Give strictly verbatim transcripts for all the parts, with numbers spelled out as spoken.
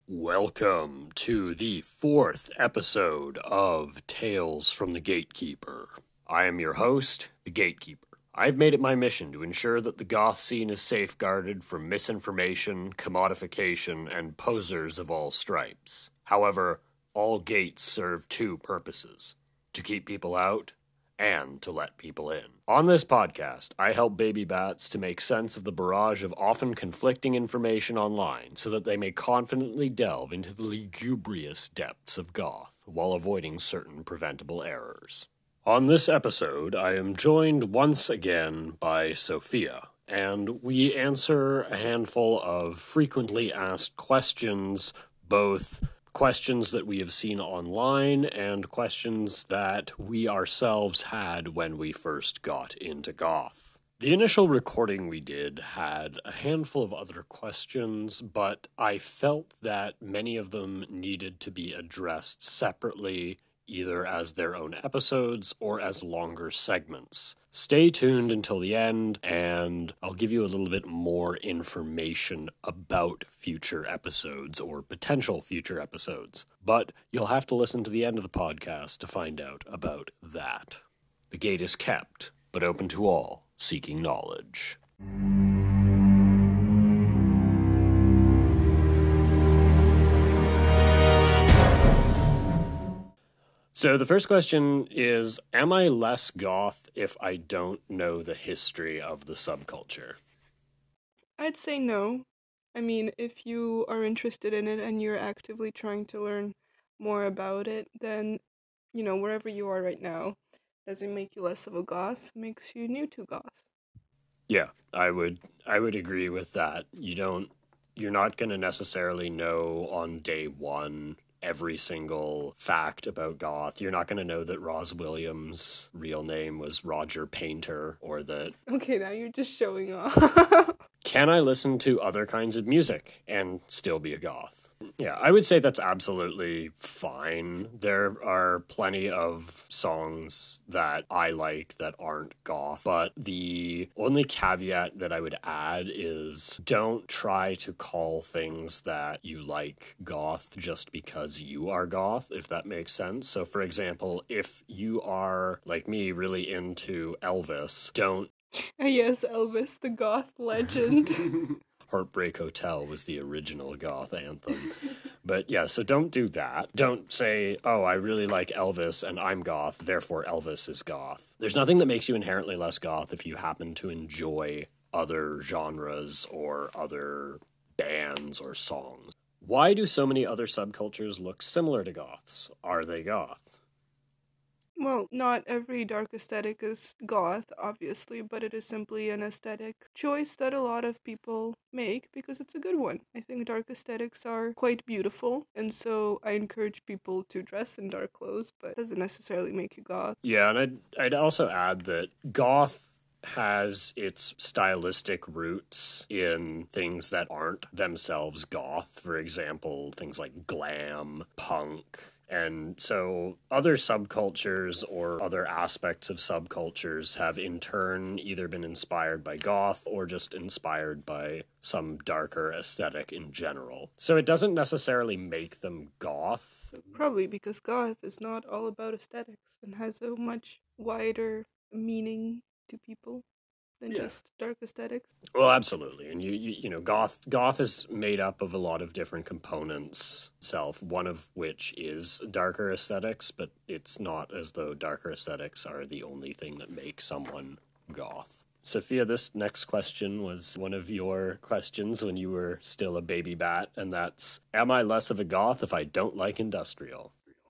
Welcome to the fourth episode of Tales from the Gatekeeper. I am your host, the Gatekeeper. I've made it my mission to ensure that the goth scene is safeguarded from misinformation, commodification, and posers of all stripes. However, all gates serve two purposes: to keep people out and to let people in. On this podcast, I help baby bats to make sense of the barrage of often conflicting information online so that they may confidently delve into the lugubrious depths of goth while avoiding certain preventable errors. On this episode, I am joined once again by Sophia, and we answer a handful of frequently asked questions, both questions that we have seen online and questions that we ourselves had when we first got into goth. The initial recording we did had a handful of other questions, but I felt that many of them needed to be addressed separately, either as their own episodes or as longer segments. Stay tuned until the end, and I'll give you a little bit more information about future episodes or potential future episodes. But you'll have to listen to the end of the podcast to find out about that. The gate is kept, but open to all seeking knowledge. So the first question is, am I less goth if I don't know the history of the subculture? I'd say no. I mean, if you are interested in it and you're actively trying to learn more about it, then, you know, wherever you are right now doesn't make you less of a goth, makes you new to goth. Yeah, I would I would agree with that. You don't you're not going to necessarily know on day one every single fact about goth. You're not going to know that Roz Williams' real name was Roger Painter, or that... Okay, now you're just showing off. Can I listen to other kinds of music and still be a goth? Yeah, I would say that's absolutely fine. There are plenty of songs that I like that aren't goth, but the only caveat that I would add is don't try to call things that you like goth just because you are goth, if that makes sense. So, for example, if you are, like me, really into Elvis, don't... Yes, Elvis, the goth legend. Heartbreak Hotel was the original goth anthem. But yeah, so don't do that. Don't say, oh, I really like Elvis and I'm goth, therefore Elvis is goth. There's nothing that makes you inherently less goth if you happen to enjoy other genres or other bands or songs. Why do so many other subcultures look similar to goths? Are they goth? Well, not every dark aesthetic is goth, obviously, but it is simply an aesthetic choice that a lot of people make because it's a good one. I think dark aesthetics are quite beautiful, and so I encourage people to dress in dark clothes, but it doesn't necessarily make you goth. Yeah, and I'd, I'd also add that goth has its stylistic roots in things that aren't themselves goth. For example, things like glam, punk. And so other subcultures or other aspects of subcultures have in turn either been inspired by goth or just inspired by some darker aesthetic in general. So it doesn't necessarily make them goth. Probably because goth is not all about aesthetics and has a much wider meaning to people than Yeah. just dark aesthetics. Well, absolutely. And you, you you know, goth goth is made up of a lot of different components itself, one of which is darker aesthetics, but it's not as though darker aesthetics are the only thing that makes someone goth. Sophia, this next question was one of your questions when you were still a baby bat, and that's, am I less of a goth if I don't like industrial?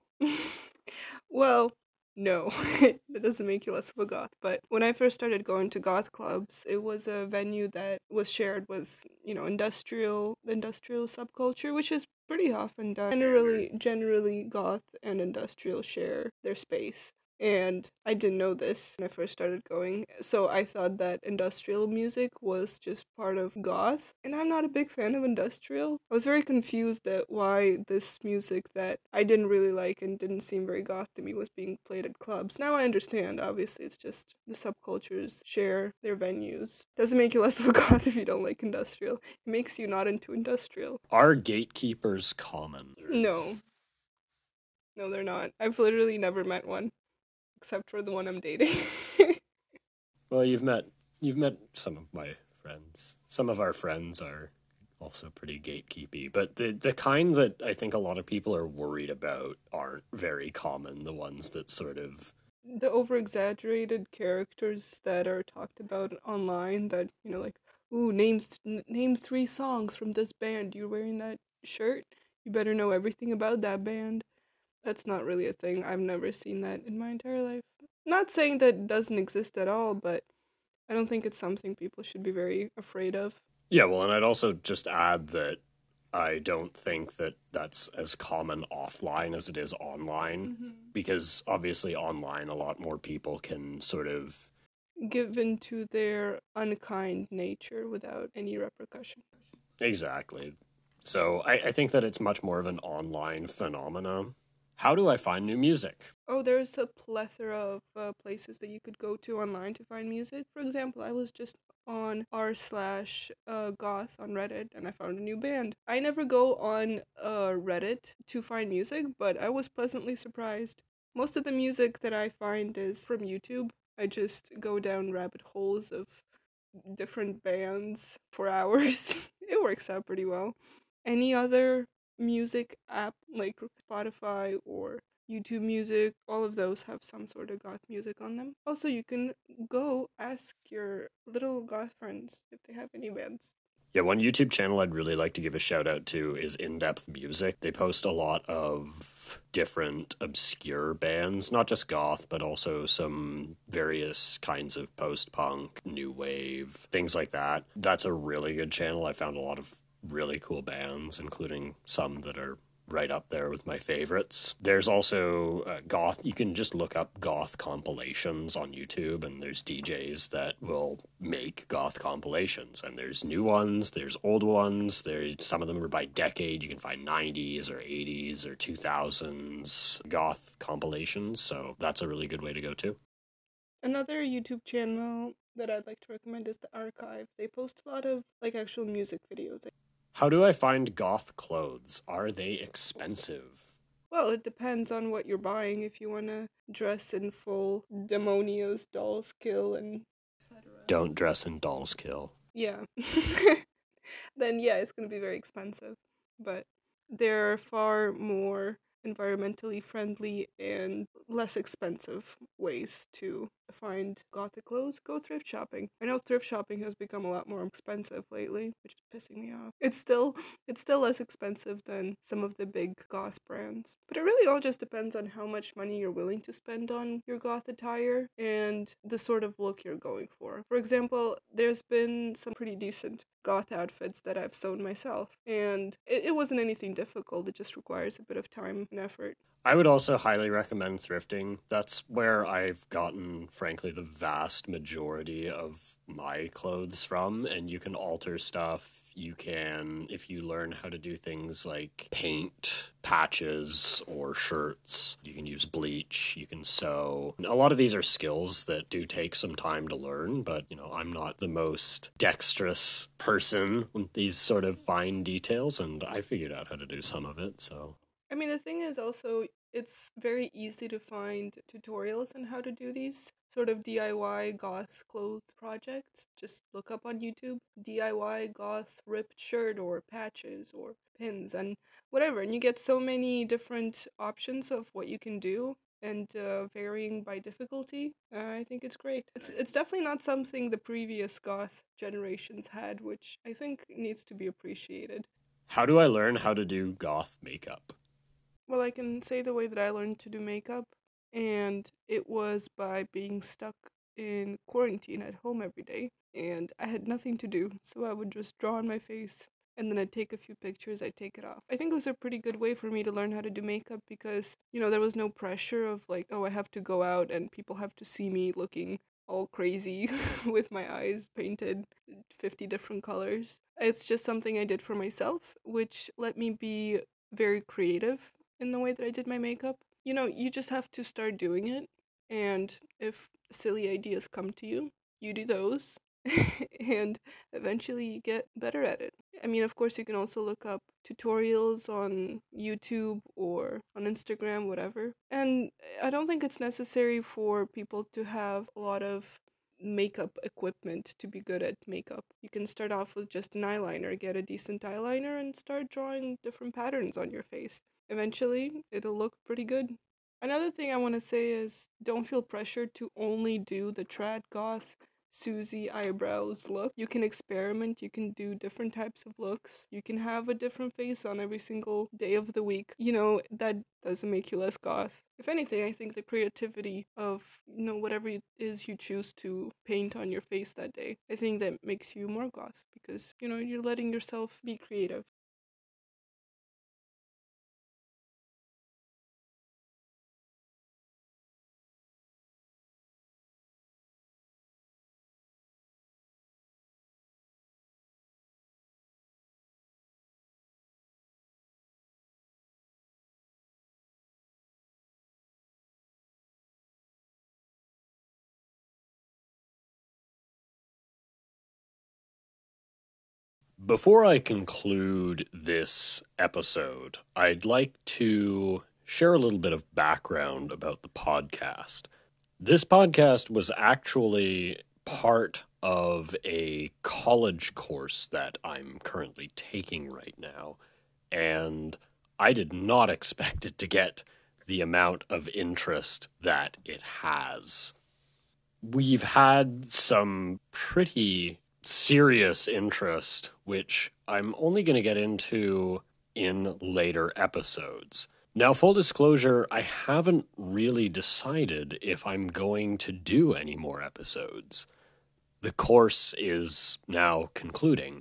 Well, no, that doesn't make you less of a goth. But when I first started going to goth clubs, it was a venue that was shared with, you know, industrial industrial subculture, which is pretty often done. Generally, generally, goth and industrial share their space. And I didn't know this when I first started going, so I thought that industrial music was just part of goth, and I'm not a big fan of industrial. I was very confused at why this music that I didn't really like and didn't seem very goth to me was being played at clubs. Now I understand, obviously, it's just the subcultures share their venues. Doesn't make you less of a goth if you don't like industrial. It makes you not into industrial. Are gatekeepers common? No. No, they're not. I've literally never met one, except for the one I'm dating. Well, you've met you've met some of my friends. Some of our friends are also pretty gatekeepy, but the the kind that I think a lot of people are worried about aren't very common. The ones that sort of The over exaggerated characters that are talked about online that, you know, like, ooh, name, th- name three songs from this band. You're wearing that shirt? You better know everything about that band. That's not really a thing. I've never seen that in my entire life. Not saying that it doesn't exist at all, but I don't think it's something people should be very afraid of. yeah. Well, and I'd also just add that I don't think that that's as common offline as it is online, Mm-hmm. because obviously online a lot more people can sort of Given to their unkind nature without any repercussion. exactly. So I, I think that it's much more of an online phenomenon. How do I find new music? Oh, there's a plethora of uh, places that you could go to online to find music. For example, I was just on r slash uh, goth on Reddit and I found a new band. I never go on uh, Reddit to find music, but I was pleasantly surprised. Most of the music that I find is from YouTube. I just go down rabbit holes of different bands for hours. It works out pretty well. Any other music app like Spotify or YouTube Music, all of those have some sort of goth music on them. Also, you can go ask your little goth friends if they have any bands. Yeah, one YouTube channel I'd really like to give a shout out to is In Depth Music. They post a lot of different obscure bands, not just goth, but also some various kinds of post punk, new wave, things like that. That's a really good channel. I found a lot of really cool bands, including some that are right up there with my favorites. There's also uh, goth. You can just look up goth compilations on YouTube, and there's D Js that will make goth compilations. And there's new ones, there's old ones. There's some of them are by decade. You can find nineties or eighties or two thousands goth compilations. So that's a really good way to go too. Another YouTube channel that I'd like to recommend is The Archive. They post a lot of like actual music videos. How do I find goth clothes? Are they expensive? Well, it depends on what you're buying. If you want to dress in full Demonia's doll skill and et cetera. Don't dress in doll's kill. Yeah. Then yeah, it's going to be very expensive. But there are far more environmentally friendly and less expensive ways to find gothic clothes. Go thrift shopping. I know thrift shopping has become a lot more expensive lately, which is pissing me off. It's still it's still less expensive than some of the big goth brands. But it really all just depends on how much money you're willing to spend on your goth attire and the sort of look you're going for. For example, there's been some pretty decent goth outfits that I've sewn myself, and it, it wasn't anything difficult. It just requires a bit of time and effort. I would also highly recommend thrifting. That's where I've gotten, frankly, the vast majority of my clothes from. And you can alter stuff. You can, if you learn how to do things like paint patches or shirts, you can use bleach, you can sew. A lot of these are skills that do take some time to learn, but, you know, I'm not the most dexterous person with these sort of fine details, and I figured out how to do some of it, so. I mean, the thing is also, it's very easy to find tutorials on how to do these sort of D I Y goth clothes projects. Just look up on YouTube D I Y goth ripped shirt or patches or pins and whatever. And you get so many different options of what you can do and uh, varying by difficulty. Uh, I think it's great. It's, it's definitely not something the previous goth generations had, which I think needs to be appreciated. How do I learn how to do goth makeup? Well, I can say the way that I learned to do makeup, and it was by being stuck in quarantine at home every day, and I had nothing to do, so I would just draw on my face and then I'd take a few pictures, I'd take it off. I think it was a pretty good way for me to learn how to do makeup because, you know, there was no pressure of like, oh, I have to go out and people have to see me looking all crazy with my eyes painted fifty different colors. It's just something I did for myself, which let me be very creative in the way that I did my makeup. You know, you just have to start doing it, and if silly ideas come to you, you do those, and eventually you get better at it. I mean, of course, you can also look up tutorials on YouTube or on Instagram, whatever. And I don't think it's necessary for people to have a lot of makeup equipment to be good at makeup. You can start off with just an eyeliner, get a decent eyeliner, and start drawing different patterns on your face. Eventually, it'll look pretty good. Another thing I want to say is don't feel pressured to only do the trad goth Susie eyebrows look. You can experiment, you can do different types of looks. You can have a different face on every single day of the week. You know, that doesn't make you less goth. If anything, I think the creativity of, you know, whatever it is you choose to paint on your face that day, I think that makes you more goth because, you know, you're letting yourself be creative. Before I conclude this episode, I'd like to share a little bit of background about the podcast. This podcast was actually part of a college course that I'm currently taking right now, and I did not expect it to get the amount of interest that it has. We've had some pretty serious interest, which I'm only going to get into in later episodes. Now, full disclosure, I haven't really decided if I'm going to do any more episodes. The course is now concluding,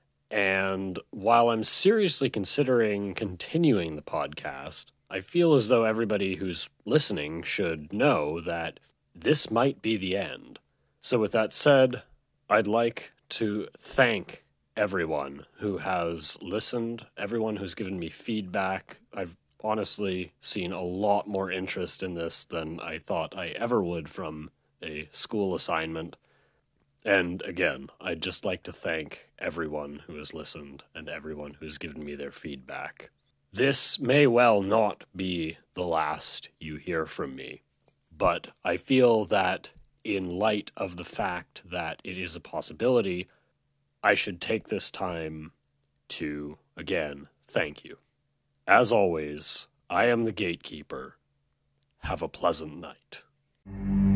and while I'm seriously considering continuing the podcast, I feel as though everybody who's listening should know that this might be the end. So with that said, I'd like to thank everyone who has listened, everyone who's given me feedback. I've honestly seen a lot more interest in this than I thought I ever would from a school assignment. And again, I'd just like to thank everyone who has listened and everyone who's given me their feedback. This may well not be the last you hear from me, but I feel that in light of the fact that it is a possibility, I should take this time to, again, thank you. As always, I am the Gatekeeper. Have a pleasant night.